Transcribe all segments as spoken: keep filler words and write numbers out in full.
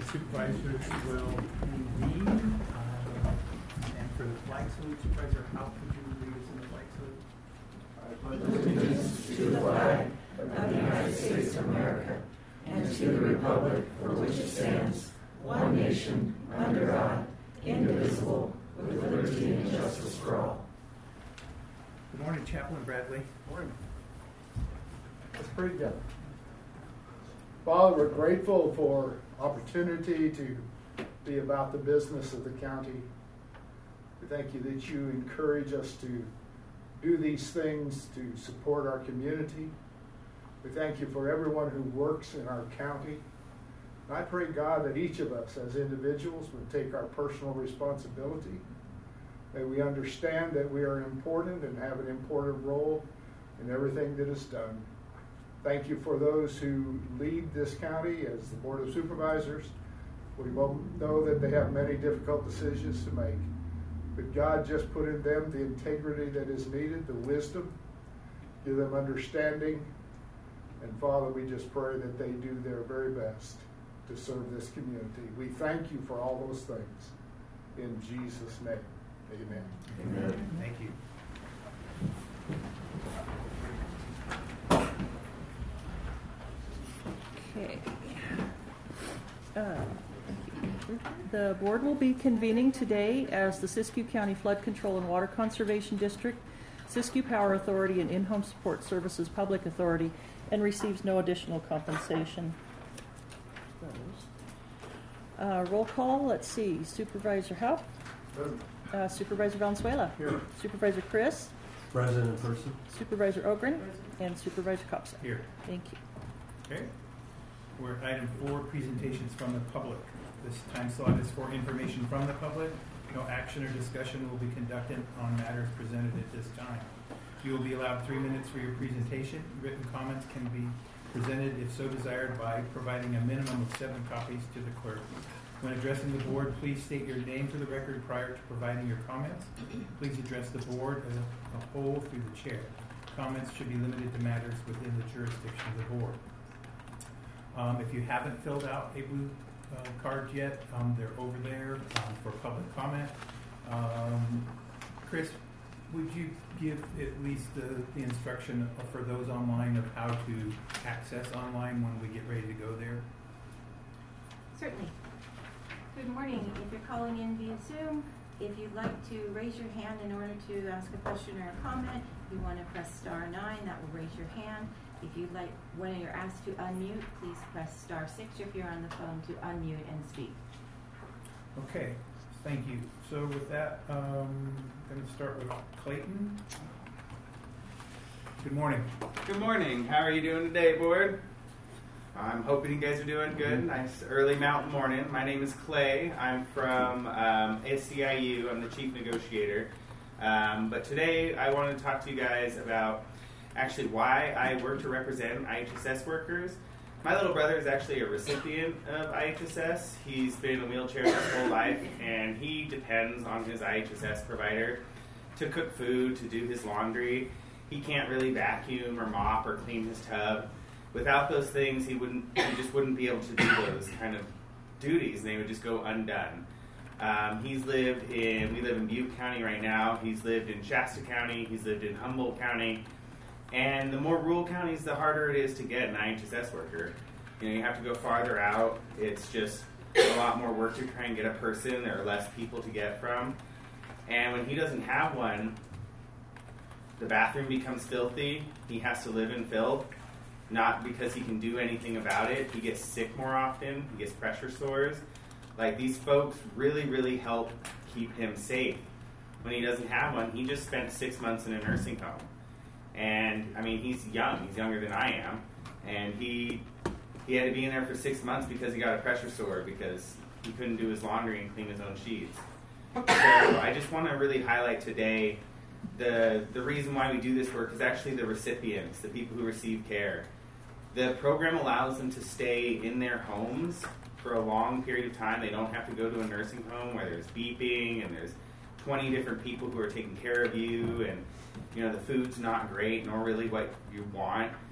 supervisors will convene. Uh, and for the flag salute, Supervisor, how could you lead us in the flag salute? I pledge allegiance to the flag of the United States of America and to the republic for which it stands, one nation, under God, indivisible, with liberty and justice for all. Good morning, Chaplain Bradley. Good morning. Let's pray together. Father, we're grateful for opportunity to be about the business of the county. We thank you that you encourage us to do these things to support our community. We thank you for everyone who works in our county. And I pray, God, that each of us as individuals would take our personal responsibility. May we understand that we are important and have an important role in everything that is done. Thank you for those who lead this county as the Board of Supervisors. We both know that they have many difficult decisions to make. But God, just put in them the integrity that is needed, the wisdom, give them understanding. And Father, we just pray that they do their very best to serve this community. We thank you for all those things. In Jesus' name, amen. Amen. Thank you. Okay. Uh, The board will be convening today as the Siskiyou County Flood Control and Water Conservation District, Siskiyou Power Authority, and In-Home Support Services Public Authority, and receives no additional compensation. Uh, roll call, let's see, Supervisor Haupt, uh, Supervisor Valenzuela, Here. Supervisor Chris, Present in person. Supervisor Ogren, and Supervisor Kopsa. Here. Thank you. Okay. We're at item four, presentations from the public. This time slot is for information from the public. No action or discussion will be conducted on matters presented at this time. You will be allowed three minutes for your presentation. Written comments can be presented, if so desired, by providing a minimum of seven copies to the clerk. When addressing the board, please state your name for the record prior to providing your comments. Please address the board as a whole through the chair. Comments should be limited to matters within the jurisdiction of the board. Um, if you haven't filled out a blue uh, card yet, um, they're over there um, for public comment. Um, Chris, would you give at least the, the instruction for those online of how to access online when we get ready to go there? Certainly. Good morning. If you're calling in via Zoom, if you'd like to raise your hand in order to ask a question or a comment, you want to press star nine, that will raise your hand. If you'd like, when you're asked to unmute, please press star six if you're on the phone to unmute and speak. Okay, thank you. So with that, um, I'm going to start with Clayton. Good morning. Good morning. How are you doing today, board? I'm hoping you guys are doing good. Nice early mountain morning. My name is Clay. I'm from um, S C I U. I'm the chief negotiator. Um, but today I want to talk to you guys about actually why I work to represent I H S S workers. My little brother is actually a recipient of I H S S. He's been in a wheelchair his whole life, and he depends on his I H S S provider to cook food, to do his laundry. He can't really vacuum or mop or clean his tub. Without those things, he wouldn't. He just wouldn't be able to do those kind of duties, and they would just go undone. Um, he's lived in. We live in Butte County right now. He's lived in Shasta County. He's lived in Humboldt County. And the more rural counties, the harder it is to get an I H S S worker. You know, you have to go farther out. It's just a lot more work to try and get a person. There are less people to get from. And when he doesn't have one, the bathroom becomes filthy. He has to live in filth, not because he can do anything about it. He gets sick more often. He gets pressure sores. Like, these folks really, really help keep him safe. When he doesn't have one, he just spent six months in a nursing home. And, I mean, he's young. He's younger than I am. And he he had to be in there for six months because he got a pressure sore because he couldn't do his laundry and clean his own sheets. So I just want to really highlight today the the reason why we do this work is actually the recipients, the people who receive care. The program allows them to stay in their homes for a long period of time. They don't have to go to a nursing home where there's beeping and there's twenty different people who are taking care of you, and you know the food's not great nor really what you want.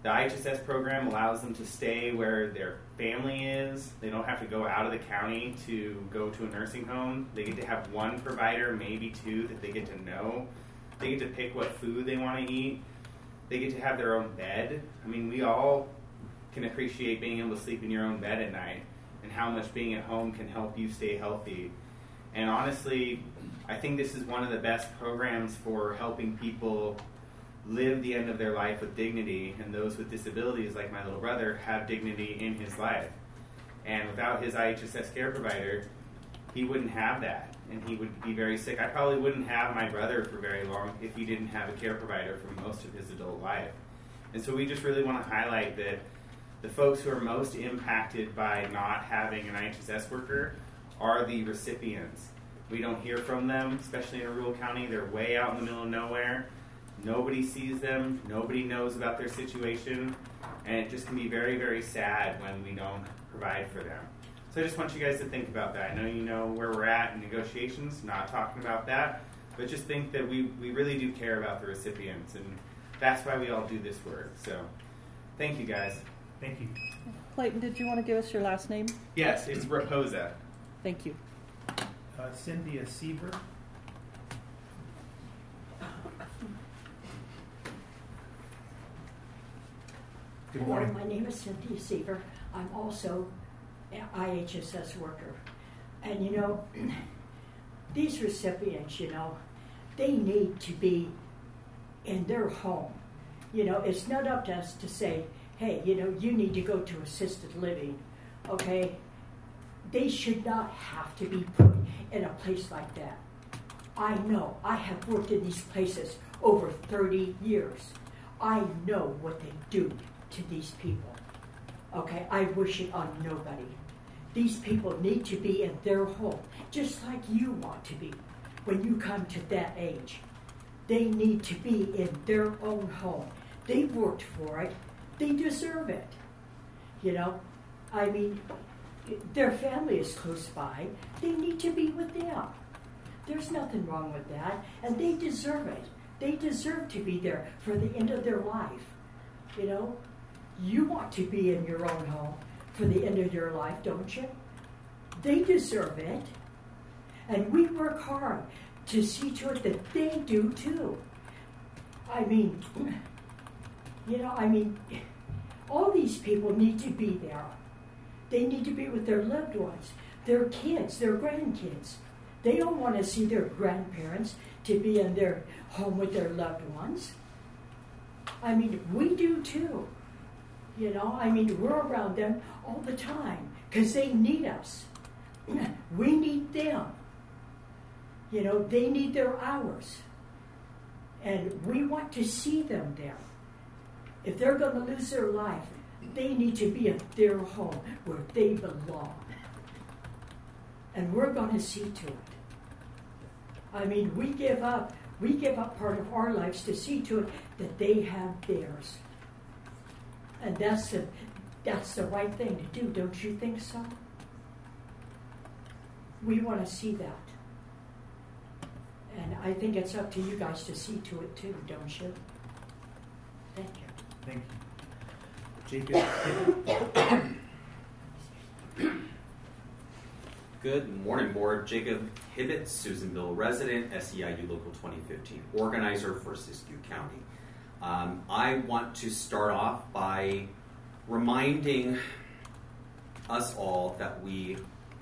The I H S S program allows them to stay where their family is. They don't have to go out of the county to go to a nursing home. They get to have one provider, maybe two, that they get to know. They get to pick what food they want to eat. They get to have their own bed. I mean, we all can appreciate being able to sleep in your own bed at night and how much being at home can help you stay healthy. And honestly, I think this is one of the best programs for helping people live the end of their life with dignity, and those with disabilities, like my little brother, have dignity in his life. And without his I H S S care provider, he wouldn't have that, and he would be very sick. I probably wouldn't have my brother for very long if he didn't have a care provider for most of his adult life. And so we just really want to highlight that the folks who are most impacted by not having an I H S S worker are the recipients. We don't hear from them, especially in a rural county. They're way out in the middle of nowhere. Nobody sees them. Nobody knows about their situation. And it just can be very, very sad when we don't provide for them. So I just want you guys to think about that. I know you know where we're at in negotiations, not talking about that, but just think that we, we really do care about the recipients, and that's why we all do this work. So thank you, guys. Thank you. Clayton, did you want to give us your last name? Yes, it's Raposa. Thank you. Uh, Cynthia Seaver. Good Hello, morning. my name is Cynthia Seaver. I'm also an I H S S worker. And you know, these recipients, you know, they need to be in their home. You know, it's not up to us to say, hey, you know, you need to go to assisted living, okay? They should not have to be put in a place like that. I know, I have worked in these places over thirty years. I know what they do to these people, okay? I wish it on nobody. These people need to be in their home, just like you want to be when you come to that age. They need to be in their own home. They've worked for it. They deserve it. You know, I mean, their family is close by. They need to be with them. There's nothing wrong with that, and they deserve it. They deserve to be there for the end of their life. You know, you want to be in your own home for the end of your life, don't you? They deserve it. And we work hard to see to it that they do too. I mean, you know, I mean, all these people need to be there. They need to be with their loved ones, their kids, their grandkids. They don't want to see their grandparents to be in their home with their loved ones. I mean, we do too. You know, I mean, we're around them all the time because they need us. We need them. You know, they need their hours. And we want to see them there. If they're going to lose their life, they need to be at their home where they belong. And we're going to see to it. I mean, we give up, we give up part of our lives to see to it that they have theirs. And that's the, that's the right thing to do, don't you think so? We want to see that. And I think it's up to you guys to see to it too, don't you? Thank you. Thank you. Jacob. Good morning, Board. Jacob Hibbett, Susanville resident, S E I U Local twenty fifteen organizer for Siskiyou County. Um, I want to start off by reminding us all that we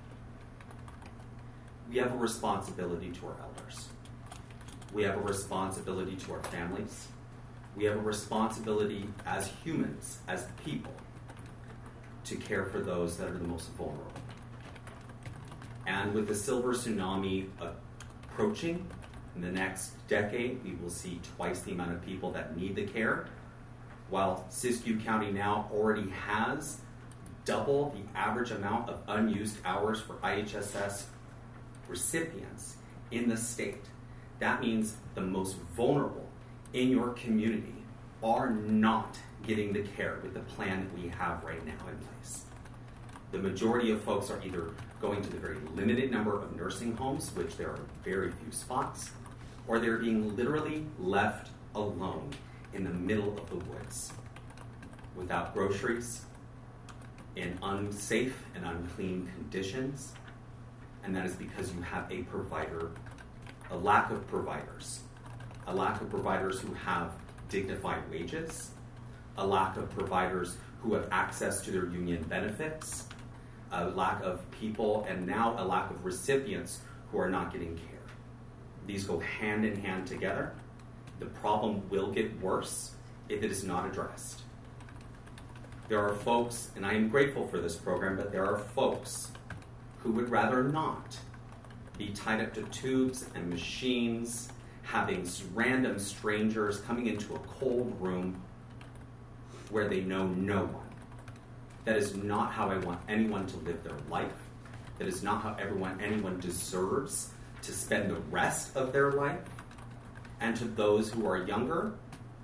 we have a responsibility to our elders. We have a responsibility to our families. We have a responsibility as humans, as people, to care for those that are the most vulnerable. And with the silver tsunami approaching, in the next decade, we will see twice the amount of people that need the care, while Siskiyou County now already has double the average amount of unused hours for I H S S recipients in the state. That means the most vulnerable in your community are not getting the care with the plan that we have right now in place. The majority of folks are either going to the very limited number of nursing homes, which there are very few spots, or they're being literally left alone in the middle of the woods. without groceries, in unsafe and unclean conditions, and that is because you have a provider, a lack of providers, a lack of providers who have dignified wages, a lack of providers who have access to their union benefits, a lack of people, and now a lack of recipients who are not getting care. These go hand in hand together. The problem will get worse if it is not addressed. There are folks, and I am grateful for this program, but there are folks who would rather not be tied up to tubes and machines, having random strangers coming into a cold room where they know no one. That is not how I want anyone to live their life. That is not how everyone, anyone deserves to spend the rest of their life. And to those who are younger,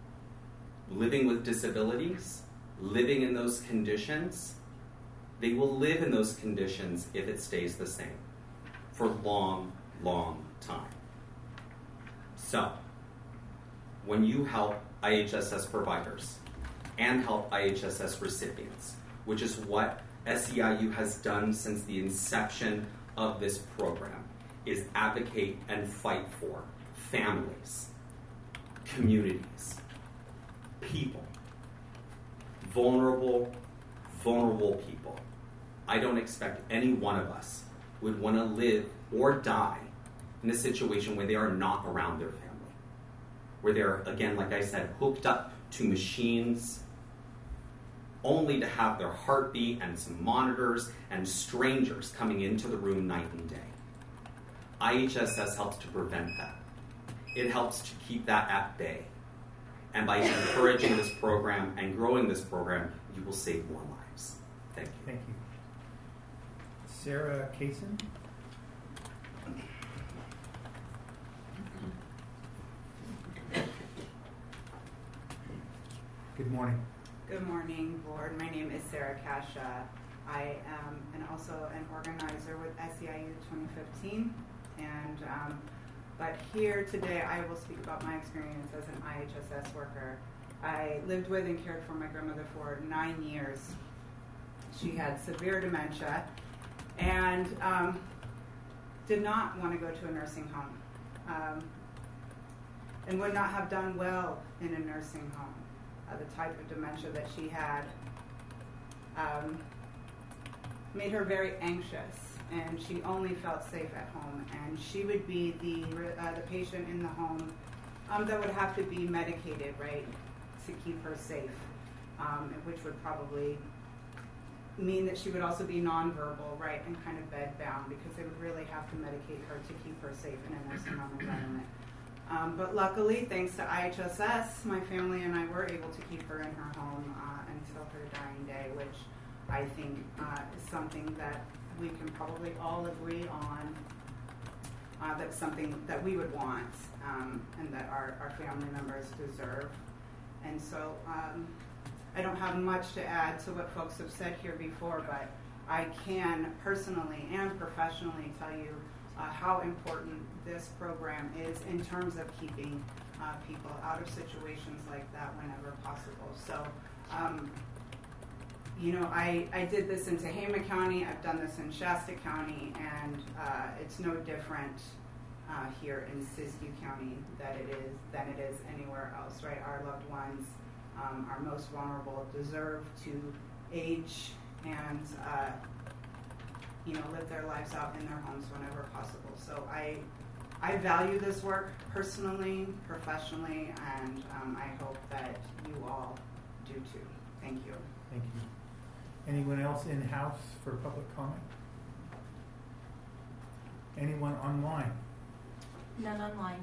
living with disabilities, living in those conditions, they will live in those conditions if it stays the same for a long, long time. So, when you help I H S S providers and help I H S S recipients, which is what S E I U has done since the inception of this program, is advocate and fight for families, communities, people, vulnerable, vulnerable people. I don't expect any one of us would want to live or die in a situation where they are not around their family, where they're, again, like I said, hooked up to machines only to have their heartbeat and some monitors and strangers coming into the room night and day. I H S S helps to prevent that. It helps to keep that at bay. And by encouraging this program and growing this program, you will save more lives. Thank you. Thank you. Sarah Kaysen? Good morning. Good morning, board. My name is Sarah Kasha. I am and also an organizer with S E I U twenty fifteen. And um, but here today I will speak about my experience as an I H S S worker. I lived with and cared for my grandmother for nine years. She had severe dementia and um, did not want to go to a nursing home um, and would not have done well in a nursing home. Uh, the type of dementia that she had um, made her very anxious, and she only felt safe at home. And she would be the uh, the patient in the home um, that would have to be medicated, right, to keep her safe, um, which would probably mean that she would also be nonverbal, right, and kind of bedbound, because they would really have to medicate her to keep her safe in a nursing home environment. Um, but luckily, thanks to I H S S, my family and I were able to keep her in her home uh, until her dying day, which I think uh, is something that we can probably all agree on. Uh, that's something that we would want um, and that our, our family members deserve. And so um, I don't have much to add to what folks have said here before, but I can personally and professionally tell you Uh, how important this program is in terms of keeping uh, people out of situations like that whenever possible. So, um, you know, I, I did this in Tehama County, I've done this in Shasta County, and uh, it's no different uh, here in Siskiyou County that it is than it is anywhere else, right? Our loved ones, um, our most vulnerable, deserve to age and uh, you know, live their lives out in their homes whenever possible. So I, I value this work personally, professionally, and um, I hope that you all do too. Thank you. Thank you. Anyone else in-house for public comment? Anyone online? None online.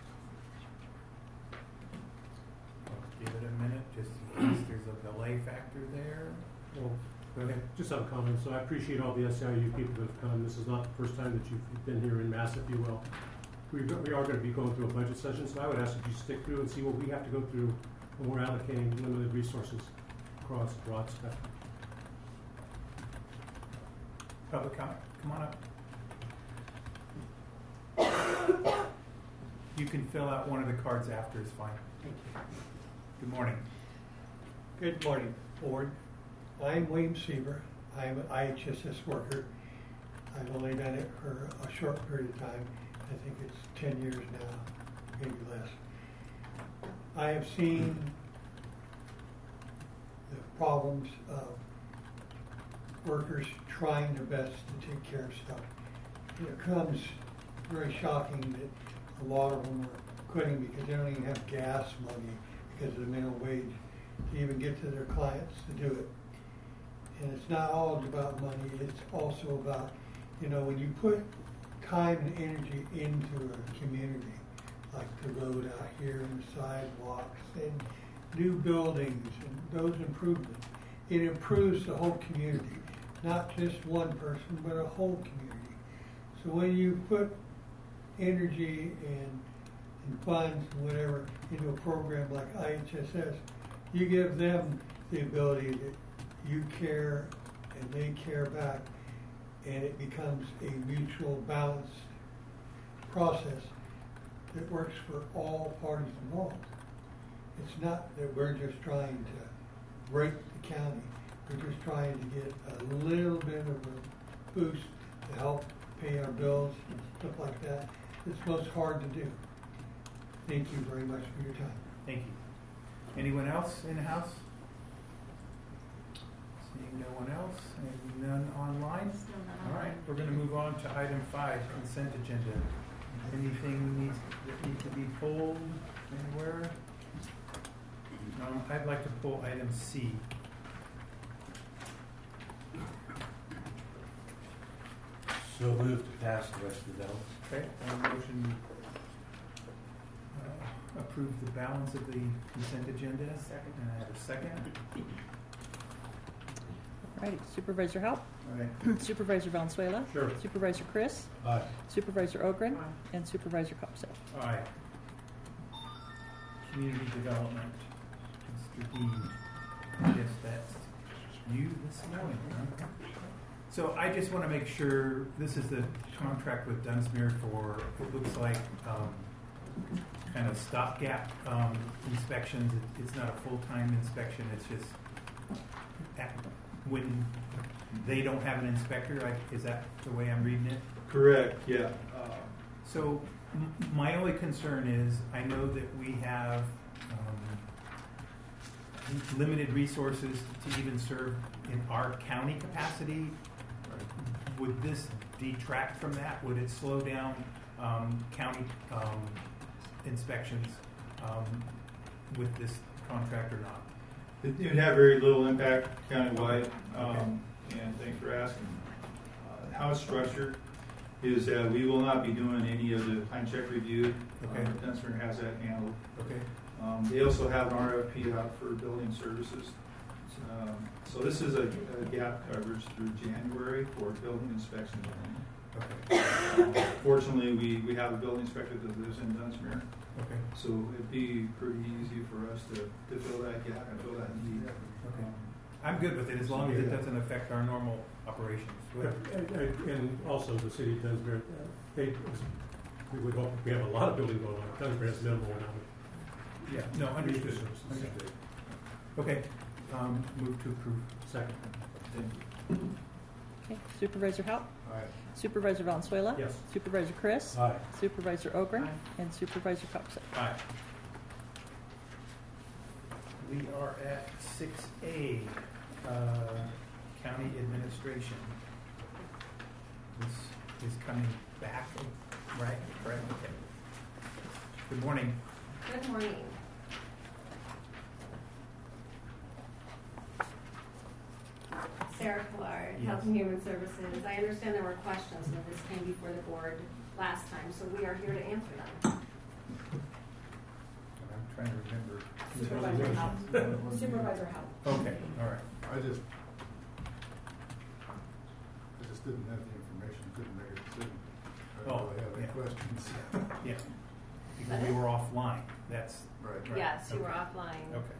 I'll give it a minute, just in case there's a delay factor there. Well, Go ahead. just have a comment. So I appreciate all the S E I U people that have come. This is not the first time that you've been here in mass, if you will. We, we are going to be going through a budget session, so I would ask that you stick through and see what we have to go through when we're allocating limited resources across a broad spectrum. Public comment, come on up. You can fill out one of the cards after, is fine. Thank you. Good morning. Good morning, Board. I'm William Sieber. I'm an I H S S worker. I've only done it for a short period of time. I think it's ten years now, maybe less. I have seen the problems of workers trying their best to take care of stuff. It becomes very shocking that a lot of them are quitting because they don't even have gas money because of the minimum wage to even get to their clients to do it. And it's not all about money, it's also about, you know, when you put time and energy into a community, like the road out here and the sidewalks and new buildings and those improvements, it improves the whole community, not just one person, but a whole community. So when you put energy and, and funds and whatever into a program like I H S S, you give them the ability that you care and they care back, and it becomes a mutual balanced process that works for all parties involved. It's not that we're just trying to break the county. We're just trying to get a little bit of a boost to help pay our bills and stuff like that. It's most hard to do. Thank you very much for your time. Thank you. Anyone else in the house? Seeing no one else, and none online? Still not All right, online. we're going to move on to item five, consent agenda. Anything needs, that needs to be pulled anywhere? Um, I'd like to pull item C. So move to pass the rest of the bills. Okay, a motion uh, approve the balance of the consent agenda. Second. And I have a second. All right, Supervisor Haupt, All right. Supervisor Valenzuela, Sure. Supervisor Chris, Aye. Supervisor Ogren, and Supervisor Copsa. Aye. Community development, Mister Dean. I guess that's you this morning, huh? So I just want to make sure, this is the contract with Dunsmuir for, it looks like, um, kind of stopgap, um, inspections. It- It's not a full-time inspection, it's just at- when they don't have an inspector, I, is that the way I'm reading it? Correct, yeah. Uh, So m- my only concern is, I know that we have um, limited resources to even serve in our county capacity. Would this detract from that? Would it slow down um, county um, inspections um, with this contract or not? It it would have very little impact countywide, um, and thanks for asking. Uh, How it's structured is that we will not be doing any of the time check review. Okay. Uh, Dunsmuir has that handled. Okay. Um, They also have an R F P out for building services. Um, So this is a a gap coverage through January for building inspection only. Okay. Um, Fortunately, we, we have a building inspector that lives in Dunsmuir, Okay. so it'd be pretty easy for us to, to fill that gap and fill that need. Okay. I'm good with it as long as it doesn't affect our normal operations. Go ahead. And, and- and also the city of Dunsmuir, uh, they, we would hope, we have a lot of building going on. Dunsmuir has minimal amount of. Yeah, no, understood. Understood. Okay, um, move to approve. Second. Okay, Supervisor Haupt, Aye. Supervisor Valenzuela, Yes. Supervisor Chris, Aye. Supervisor Ogren, and Supervisor Copsa. Aye. We are at six A, uh, county administration. This is coming back, right? Correct, okay. Good morning. Good morning. Sarah Collard, Yes. Health and Human Services. I understand there were questions when this came before the board last time, so we are here to answer them. I'm trying to remember. Supervisor Haupt. Supervisor Haupt. Okay, all right. I just, I just didn't have the information, couldn't make a decision. I Oh, don't really have any yeah. questions. Yeah, because we were offline, that's. Right. right. Yes, you were Okay. offline. Okay.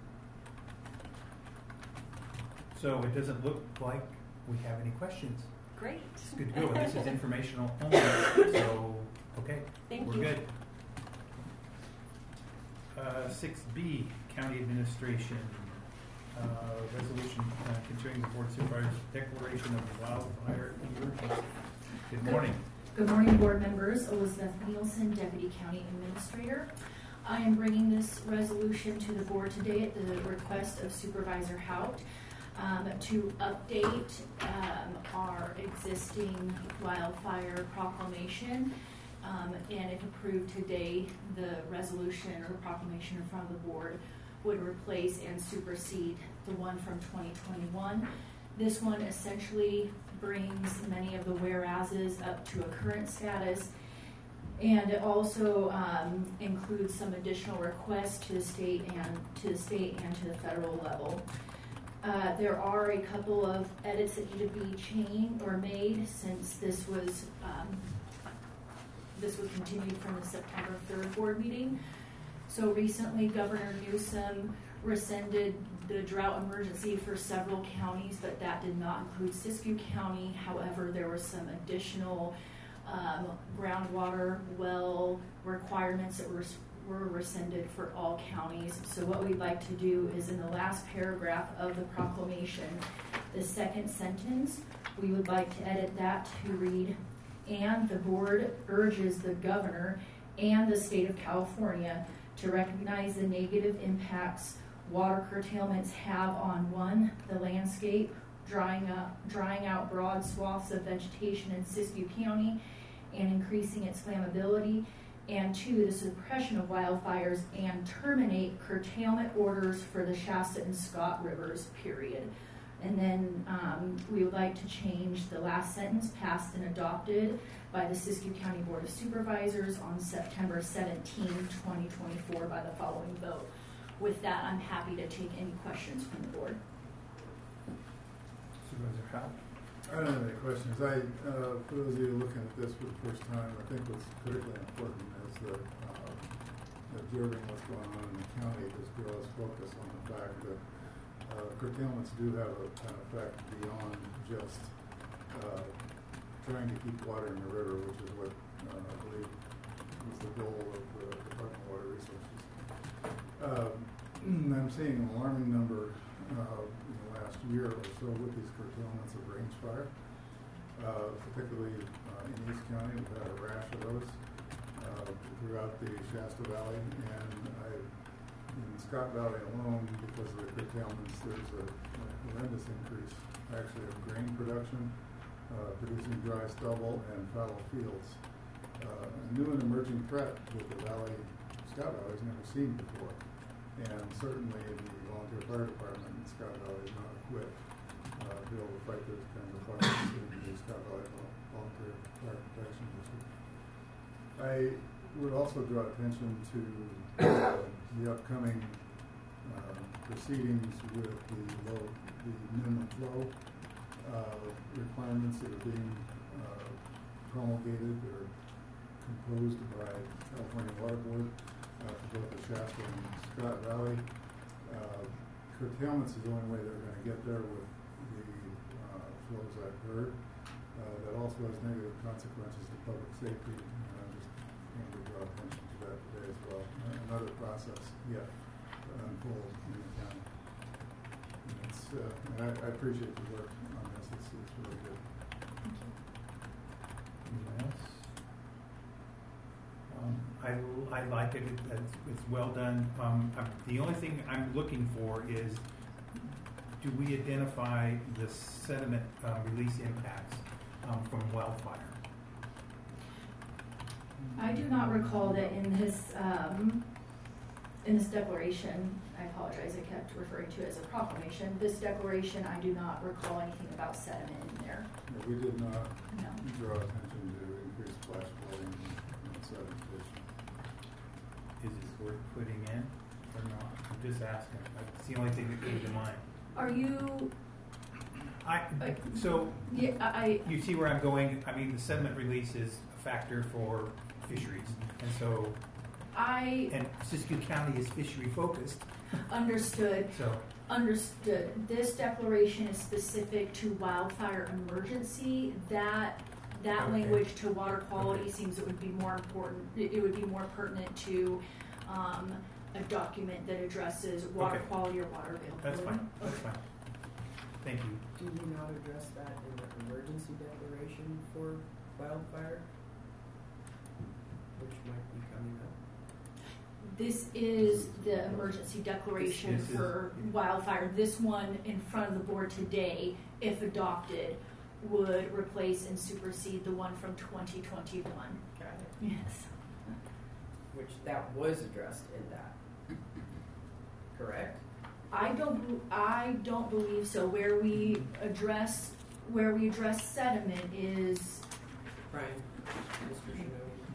So it doesn't look like we have any questions. Great. It's good to go. This is informational only, so, okay. Thank We're you. good. Uh, six B, county administration. uh, resolution uh, concerning the board supervisor's declaration of wildfire emergency. Good morning. Good morning, board members. Elizabeth Nielsen, Deputy County Administrator. I am bringing this resolution to the board today at the request of Supervisor Hout um, to update um, our existing wildfire proclamation. Um, and if approved today, the resolution or proclamation in front of the board would replace and supersede the one from twenty twenty-one. This one essentially brings many of the whereases up to a current status, and it also um, includes some additional requests to the state and to the state and to the federal level. Uh, there are a couple of edits that need to be changed or made since this was um, this was continued from the September third board meeting. So recently, Governor Newsom rescinded the drought emergency for several counties, but that did not include Siskiyou County. However, there were some additional um, groundwater well requirements that were, were rescinded for all counties. So what we'd like to do is in the last paragraph of the proclamation, the second sentence, we would like to edit that to read, and the board urges the governor and the state of California to recognize the negative impacts water curtailments have on, one, the landscape, drying up, drying out broad swaths of vegetation in Siskiyou County and increasing its flammability, and two, the suppression of wildfires, and terminate curtailment orders for the Shasta and Scott rivers, period. And then um, we would like to change the last sentence, passed and adopted by the Siskiyou County Board of Supervisors on September seventeenth, twenty twenty-four by the following vote. With that, I'm happy to take any questions from the board. Supervisor Howe? I don't have any questions. I, uh, for those of you looking at this for the first time, I think what's critically important is that uh, observing what's going on in the county just draws focus on the fact that uh, curtailments do have a, an effect beyond just uh, trying to keep water in the river, which is what uh, I believe is the goal of the Department of Water Resources. Uh, I'm seeing an alarming number uh, in the last year or so with these curtailments of range fire, uh, particularly uh, in East County. We've had a rash of those uh, throughout the Shasta Valley, and I, in Scott Valley alone, because of the curtailments, there's a, a horrendous increase actually of grain production, uh, producing dry stubble and fallow fields. Uh, a new and emerging threat with the valley, Scott Valley, has never seen before. And certainly the volunteer fire department in Scott Valley is not equipped uh, to be able to fight those kinds of fires in the Scott Valley Volunteer Fire Protection District. I would also draw attention to uh, the upcoming uh, proceedings with the low, the minimum flow uh, requirements that are being uh, promulgated or composed by California Water Board uh, for both the Shasta and Scott Valley. Uh, curtailments is the only way they're going to get there with the uh, flows I've heard. Uh, that also has negative consequences to public safety. And I just wanted to draw attention to that today as well. Another process yet to unfold in the county. And it's, uh, and I, I appreciate the work on this. It's, it's really good. Anyone else? Um, I, I like it. It- It's, it's well done. Um, I'm- the only thing I'm looking for is, do we identify the sediment uh, release impacts um, from wildfire? I do not recall that in this um, in this declaration. I apologize, I kept referring to it as a proclamation. This declaration, I do not recall anything about sediment in there. Yeah, we did not No. draw attention to increased flash flooding and sedimentation. Is this worth putting in or not? I'm just asking. It's the only thing that came to mind. Are you? I, so, Yeah, I. you see where I'm going? I mean, the sediment release is a factor for fisheries. And so, I and Siskiyou County is fishery focused. understood. So, Understood. This declaration is specific to wildfire emergency. That that Okay. language to water quality Okay. seems it would be more important. It, it would be more pertinent to um, a document that addresses water Okay. quality or water availability. That's fine, that's fine. Thank you. Do we not address that in the emergency declaration for wildfire? Which might be coming up. This is the emergency declaration This is- for wildfire. This one in front of the board today, if adopted, would replace and supersede the one from twenty twenty-one. Got it. Yes. Which that was addressed in that. Correct? I don't, I don't believe so. Where we address, where we address sediment is, Brian, Mister Shinobi,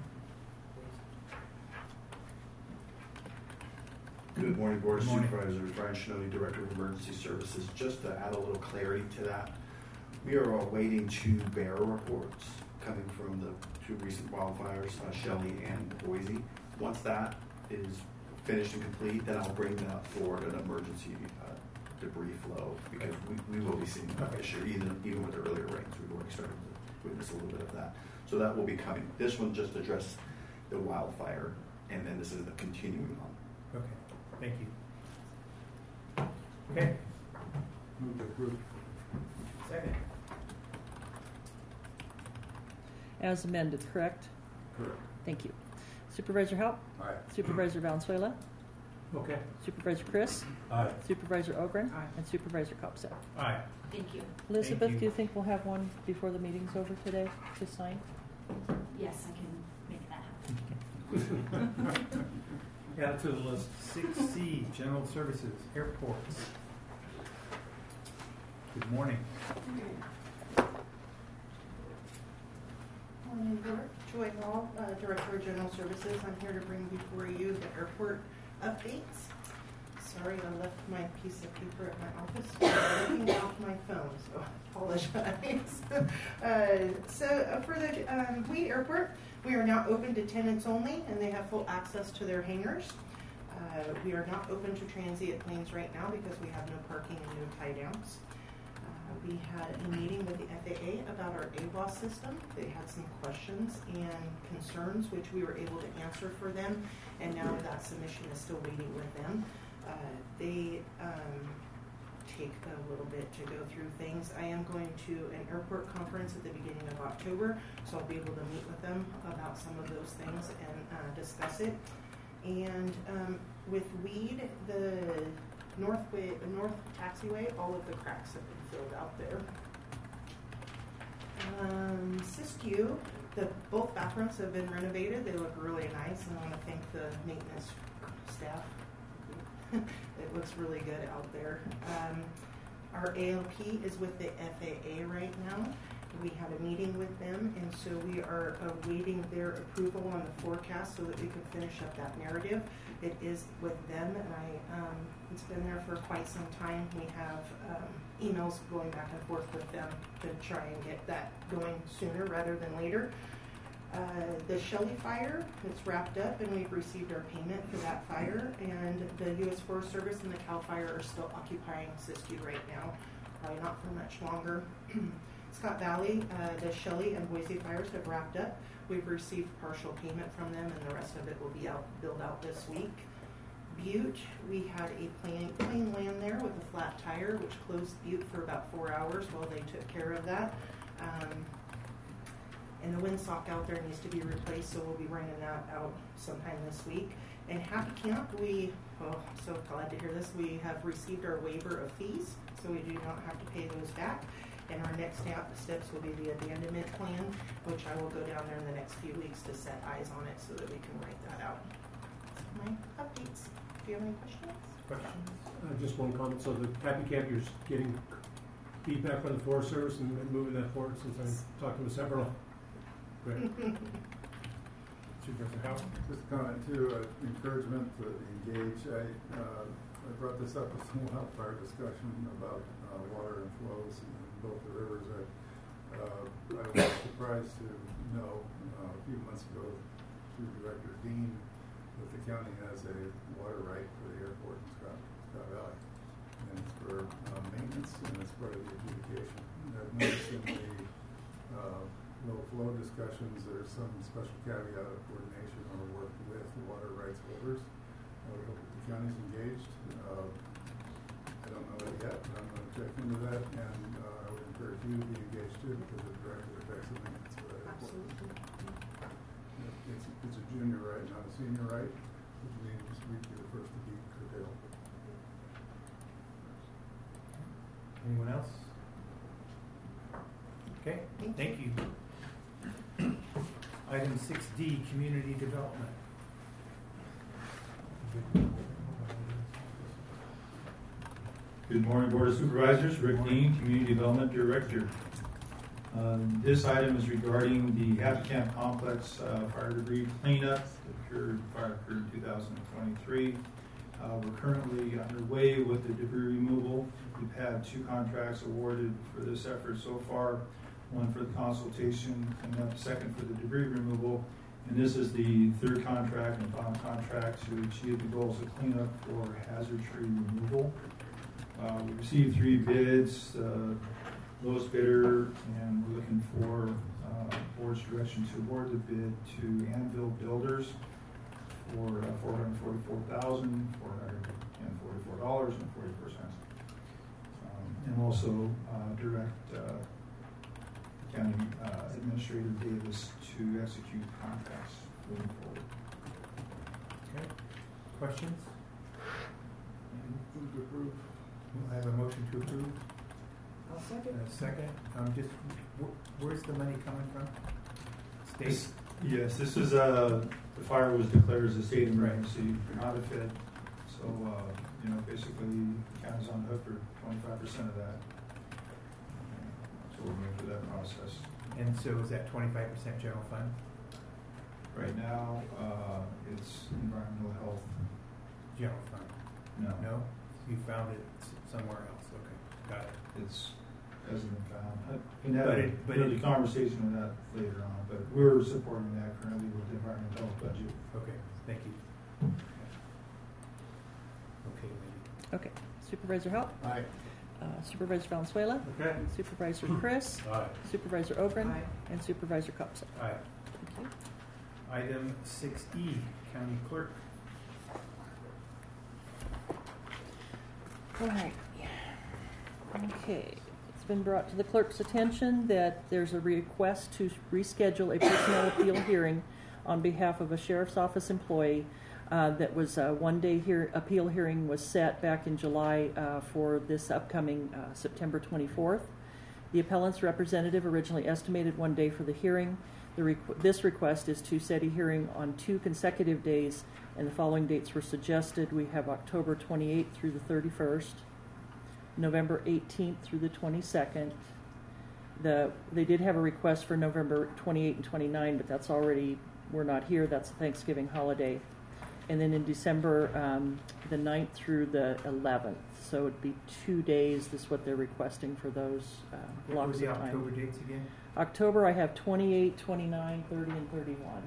Good morning, Board of Good morning. Supervisors. Brian Shinobi, Director of Emergency Services. Just to add a little clarity to that, we are awaiting two bear reports coming from the two recent wildfires, uh, Shelley and Boise. Once that is finished and complete, then I'll bring that forward an emergency uh, debris flow, because we, we will be seeing that issue, even, even with the earlier rains. We've already started to witness a little bit of that. So that will be coming. This one just addressed the wildfire, and then this is the continuing on. Okay, thank you. Okay, Move to approve. second. As amended, correct? Correct. Thank you. Supervisor Haupt? Aye. Supervisor Valenzuela? Okay. Supervisor Chris? Aye. Supervisor Ogren? Aye. And Supervisor Kopsak. aye. thank you. Elizabeth, you. do you think we'll have one before the meeting's over today to sign? Yes, I can make that happen. Add to the list. Six C, General Services, Airports. Good morning. Morning, Board. Joy Hall, uh, Director of General Services. I'm here to bring before you the airport updates. Sorry, I left my piece of paper at my office. I'm looking off my phone, so I apologize. uh, so uh, for the um, Wheat Airport, we are now open to tenants only, and they have full access to their hangars. Uh, we are not open to transient planes right now because we have no parking and no tie downs. We had a meeting with the F A A about our A W A S system. They had some questions and concerns, which we were able to answer for them, and now that submission is still waiting with them. Uh, they um, take a little bit to go through things. I am going to an airport conference at the beginning of October, so I'll be able to meet with them about some of those things and uh, discuss it. And um, with weed, the North, way, North Taxiway, all of the cracks have been filled out there. Um, Siskiyou, the both bathrooms have been renovated. They look really nice, and I want to thank the maintenance staff. It looks really good out there. Um, our A L P is with the F A A right now. We had a meeting with them, and so we are awaiting their approval on the forecast so that we can finish up that narrative. It is with them, and I um, it's been there for quite some time. We have um, emails going back and forth with them to try and get that going sooner rather than later. Uh, the Shelley fire, it's wrapped up, and we've received our payment for that fire. And the U S Forest Service and the CAL FIRE are still occupying Siskiyou right now, probably not for much longer. Scott Valley, uh, the Shelley and Boise fires have wrapped up. We've received partial payment from them, and the rest of it will be out billed out this week. Butte, we had a plane, plane land there with a flat tire, which closed Butte for about four hours while they took care of that. Um, and the windsock out there needs to be replaced, so we'll be bringing that out sometime this week. And Happy Camp, we, oh, so glad to hear this, we have received our waiver of fees, so we do not have to pay those back. And our next step, steps will be the abandonment plan, which I will go down there in the next few weeks to set eyes on it so that we can write that out. That's my updates. Do you have any questions? Questions? Uh, just one comment. So the Happy Camp, you're getting feedback from the Forest Service and, and moving that forward since I talked to Miz Everall. Great. Supervisor Howard? Just a comment too, uh, encouragement to engage. I, uh, I brought this up with some wildfire discussion about uh, water and flows in both the rivers. I, uh, I was surprised to know uh, a few months ago through Director Dean that the county has a water right for the airport in Scott, Scott Valley. And it's for uh, maintenance, and it's part of the adjudication. And I've noticed in the uh, low flow discussions, there's some special caveat of coordination or work with the water rights holders. would hope that the county's engaged. Uh, I don't know that yet, but I'm going to check into that, and uh, I would encourage you to be engaged too, because it directly affects the maintenance. Absolutely. It's, it's a junior right, not a senior right, which means we'd be the first to be curtailed. Anyone else? Okay, thank you. Item six D, community development. Good morning, Board of Supervisors. Rick Dean, Community Development Director. Um, this item is regarding the Happy Camp Complex uh, fire debris cleanup that occurred, fire occurred in two thousand twenty-three. Uh, we're currently underway with the debris removal. We've had two contracts awarded for this effort so far, one for the consultation and the second for the debris removal. And this is the third contract and final contract to achieve the goals of cleanup for hazard tree removal. Uh, we received three bids, uh, lowest bidder, and we're looking for uh, board's direction to award the bid to Anvil Builders for uh, four hundred forty-four thousand four hundred forty-four dollars and forty-four cents. Um, and also uh, direct uh, County uh, Administrator Davis to execute contracts moving forward. Okay. Questions? Move to approve. I have a motion to approve. I'll second. And a second. Um, just wh- where's the money coming from? State. This, yes, this is uh, the fire was declared as a state emergency, not a F I D. So uh, you know, basically, the county's on the hook for twenty-five percent of that. So we're going through that process. And so is that twenty-five percent general fund? Right now, uh, it's environmental health. General fund? No. No? You found it s- somewhere else? Okay, got it. It's hasn't been found. I can have But a it- but really it- conversation with that later on, but we're supporting that currently with the environmental health budget. Okay, thank you. Okay, lady. Okay. Supervisor Haupt? Aye. Uh, Supervisor Valenzuela? Okay. Supervisor Chris? Aye. Supervisor Ogren? Aye. And Supervisor Copsa. Aye. Thank you. Item six E, county clerk. All right. Okay. It's been brought to the clerk's attention that there's a request to reschedule a personnel appeal hearing on behalf of a sheriff's office employee. Uh, that was a one-day hear- appeal hearing was set back in July uh, for this upcoming uh, September twenty-fourth. The appellant's representative originally estimated one day for the hearing. The requ- this request is to set a hearing on two consecutive days, and the following dates were suggested. We have October twenty-eighth through the thirty-first, November eighteenth through the twenty-second. The, they did have a request for November twenty-eighth and twenty-ninth, but that's already, we're not here. That's a Thanksgiving holiday. And then in December, um, the ninth through the eleventh. So it'd be two days. This is what they're requesting for those uh, What were blocks the of time. October dates again? October, I have twenty-eight, twenty-nine, thirty, and thirty-one.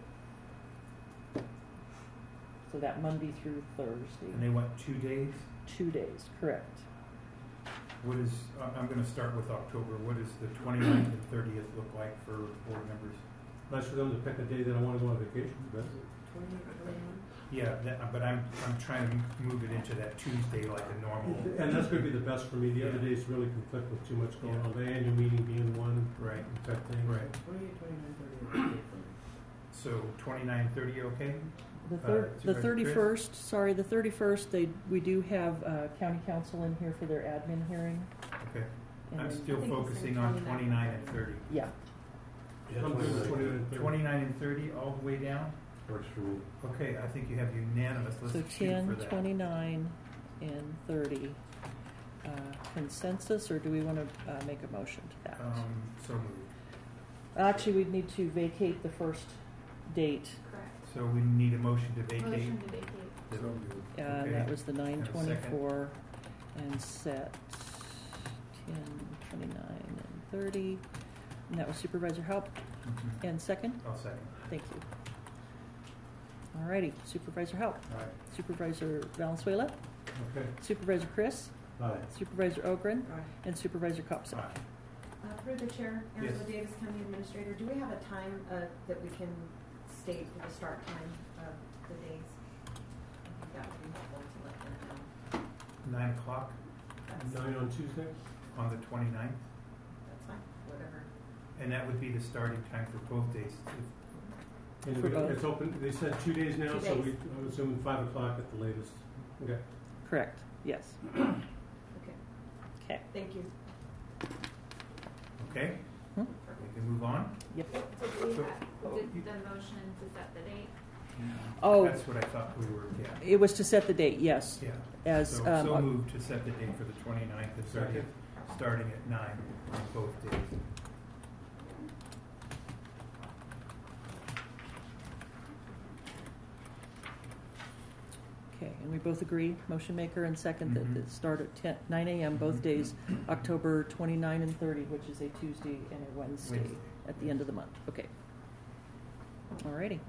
So that Monday through Thursday. And they want two days? Two days, correct. What is, I- I'm gonna start with October. What does the twenty-ninth and thirtieth look like for board members? Nice for them to pick a day that I want to go on vacation, but Yeah, that, but I'm, I'm trying to move it into that Tuesday like a normal. and that's going to be the best for me. The other Yeah. days really conflict with too much going Yeah. on. The annual meeting being one Right, type thing. right. twenty-eight, twenty-nine, thirty. Okay for me. So twenty-nine, thirty, okay? The Uh, thir- the Supervisor thirty-first, sorry, the thirty-first, they, we do have, uh, county council in here for their admin hearing. Okay. And I'm then- still I think it's focusing in on twenty-nine. twenty-nine and thirty. Yeah, Yeah, I'm good with twenty-nine and thirty. Twenty-nine and thirty, all the way down? Works for me. Okay, I think you have unanimous. Let's so shoot ten, for that. twenty-nine, and thirty. Uh, consensus, or do we want to, uh, make a motion to that? Um, so moved. Actually, we'd need to vacate the first date. Correct. So we need a motion to vacate. Motion to vacate. The- So moved. Uh, Okay. that was the nine And a second. twenty-four, and set ten, twenty-nine, and thirty. And that was Supervisor Haupt. Mhm. And second? I'll second. Thank you. Alrighty, Supervisor Haupt. All right. Supervisor Valenzuela. Okay. Supervisor Chris. Aye. Supervisor Ogren. Aye. And Supervisor Copsa. Aye. Uh, through the chair, Yes. Angela Davis, County Administrator, do we have a time uh, that we can state for the start time of the days? that would be helpful to let them know. Nine o'clock That's, Nine on Tuesday? on the twenty-ninth, that's fine, whatever. and that would be the starting time for both days. And For we- both. it's open, they said two days now, Two so days. we, I'm assuming five o'clock at the latest. Okay. Correct, yes. Okay, Okay. thank you. Okay? Hmm? We can move on? Yep. Did we, So- ha- did the motion to set the date? Oh, That's what I thought we were, yeah. it was to set the date, yes. Yeah. As, So, um, so uh, moved to set the date for the twenty-ninth and thirtieth, starting at nine on both days. Okay, and we both agree, motion maker and second, that Mhm. it start at ten, nine a.m. both days, October twenty-nine and thirty, which is a Tuesday and a Wednesday Wednesday. at the end of the month. Okay. Alrighty.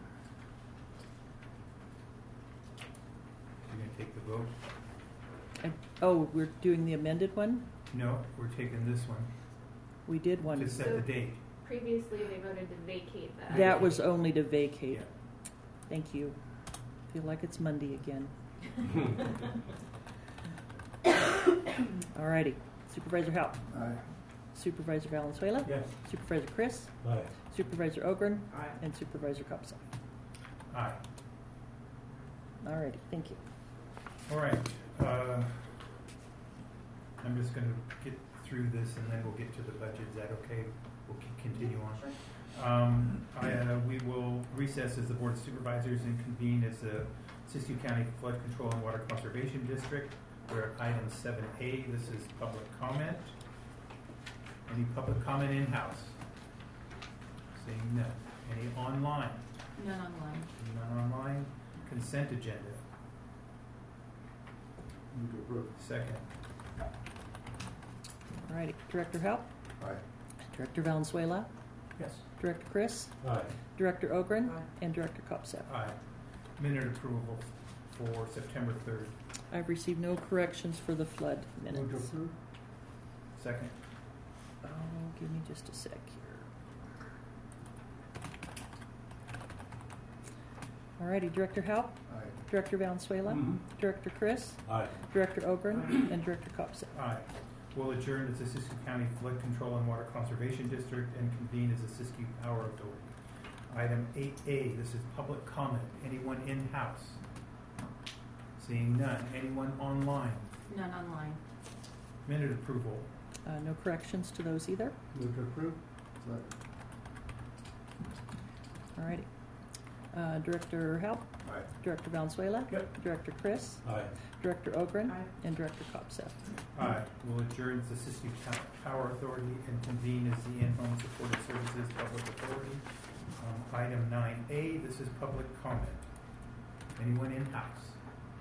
You're gonna take the vote? And, oh, we're doing the amended one? No, we're taking this one We did one. to set the date. Previously, they voted to vacate the. That was only to vacate. Yeah. Thank you. Feel like it's Monday again. Alrighty. Supervisor Haupt. Aye. Supervisor Valenzuela. Yes. Supervisor Chris. Aye. Supervisor Ogren. Aye. And Supervisor Copsa. Aye. Alrighty, thank you. All right. Uh, I'm just gonna get through this and then we'll get to the budget. Is that okay? We'll c- continue on. Um, I, uh, we will recess as the Board of Supervisors and convene as the Siskiyou County Flood Control and Water Conservation District. We're at item seven A. This is public comment. Any public comment in-house? Seeing none. Any online? None online. None online. Consent agenda. Move to approve. Second. Alrighty. Director Haupt. Aye. Director Valenzuela. Yes. Director Chris. Aye. Director Ogren. Aye. And Director Copsa. Aye. Minute approval for September third. I've received no corrections for the flood Move to minutes. approve? Second. Oh, give me just a sec here. Alrighty, Director Haupt, Aye. Director Valenzuela, Mhm. Director Chris, Aye. Director Ogren, and Director Copsa. Aye. We'll adjourn as the Siskiyou County Flood Control and Water Conservation District and convene as the Siskiyou Power Authority. Item eight A, this is public comment. Anyone in-house? Seeing none. Anyone online? None online. Minute approval. Uh, no corrections to those either. Move to approve? Second. Alrighty. Uh, Director Haupt, Aye. Director Valenzuela, Yep. Director Chris, Aye. Director Ogren, Aye. and Director Copsa. Aye. We'll adjourn as the Siskiyou County Power Authority and convene as the In-Home Supported Services Public Authority. Um, item nine A, this is public comment. Anyone in-house?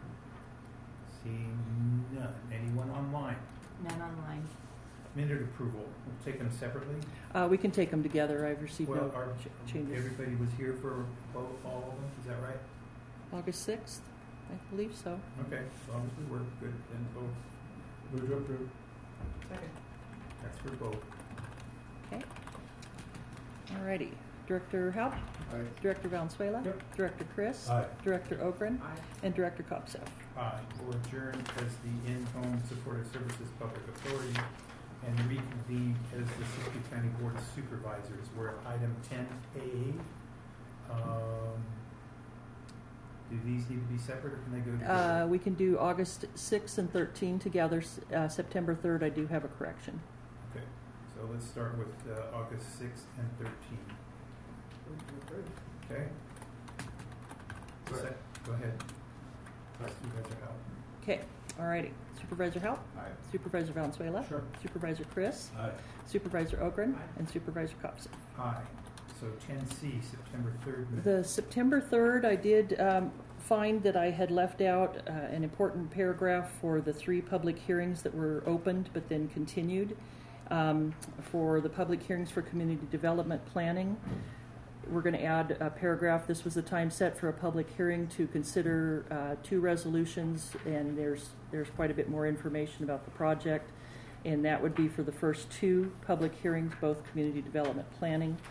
Seeing none. Anyone online? None online. Minute approval. We'll take them separately. Uh, we can take them together. I've received Well, no our, ch- changes. everybody was here for both, all of them, is that right? August sixth, I believe so. Okay, as long as we work good in both. Move to approve? Second. That's for both. Okay. Alrighty. Director Haupt, Aye. Director Valenzuela, Yep. Director Chris, Aye. Director Ogren, Aye. and Director Copsa. Aye. We'll adjourn as the In-Home Supportive Services Public Authority and reconvene as the Siskiyou County Board of Supervisors. We're at item ten A. Um, do these need to be separate or can they go together? Uh, we can do August sixth and thirteenth together. S- Uh, September third, I do have a correction. Okay, so let's start with uh, August sixth and thirteenth. Move to approve. Okay? Go ahead. Se- Go ahead. Supervisor Howell. Okay, alrighty. Supervisor Haupt, Aye. Supervisor Valenzuela, Sure. Supervisor Chris, Aye. Supervisor Ogren, Aye. and Supervisor Copsa. Aye. So ten C, September third. The September third, I did um, find that I had left out uh, an important paragraph for the three public hearings that were opened but then continued. Um, for the public hearings for community development planning, we're going to add a paragraph. This was the time set for a public hearing to consider uh, two resolutions, and there's there's quite a bit more information about the project, and that would be for the first two public hearings, both community development planning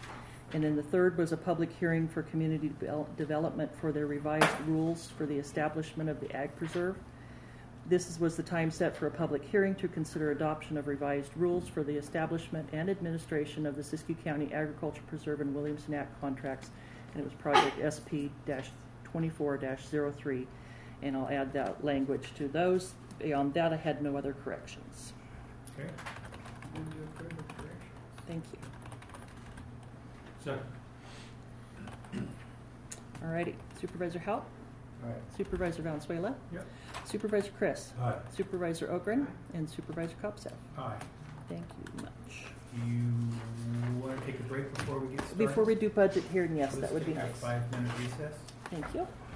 And then the third was a public hearing for community devel- development for their revised rules for the establishment of the Ag Preserve. This is- was the time set for a public hearing to consider adoption of revised rules for the establishment and administration of the Siskiyou County Agriculture Preserve and Williamson Act contracts, and it was project S P twenty-four dash zero three, and I'll add that language to those. Beyond that, I had no other corrections. Okay. Move to approve the corrections. Thank you. Second. Alrighty, Supervisor Haupt? Aye. Supervisor Valenzuela? Yep. Supervisor Chris? Aye. Supervisor Ogren? And Supervisor Kopseth? Aye. Thank you much. Do you want to take a break before we get started? Before we do budget hearing, yes, Let's that would be take a nice. five-minute recess. Thank you.